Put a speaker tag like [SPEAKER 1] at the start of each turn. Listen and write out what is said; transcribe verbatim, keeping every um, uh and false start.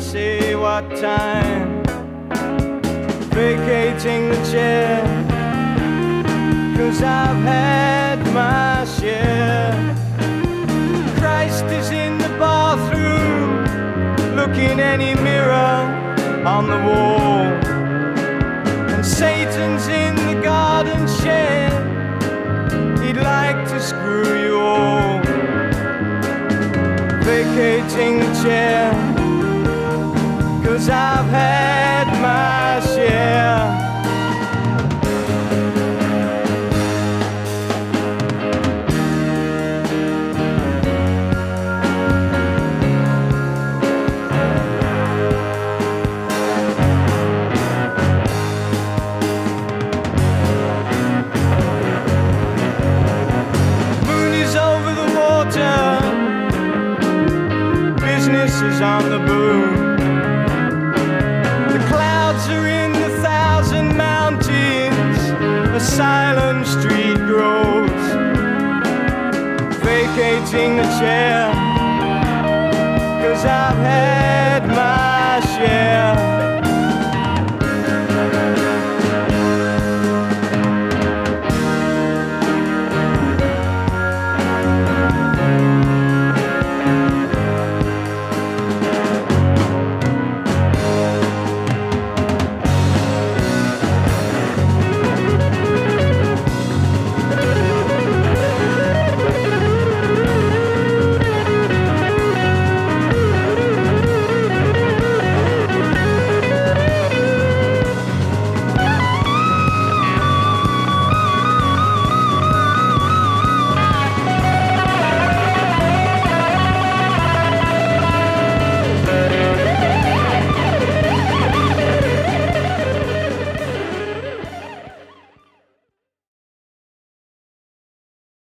[SPEAKER 1] say what time, vacating the chair, 'cause I've had my share. Christ is in the bathroom, looking any mirror on the wall, and Satan's in the garden shed, he'd like to screw you all. Vacating the chair, 'cause I've had my share. Moon is over the water, business is on the boom. The clouds are in the thousand mountains, a silent street grows. Vacating the chair, 'cause I've had my share.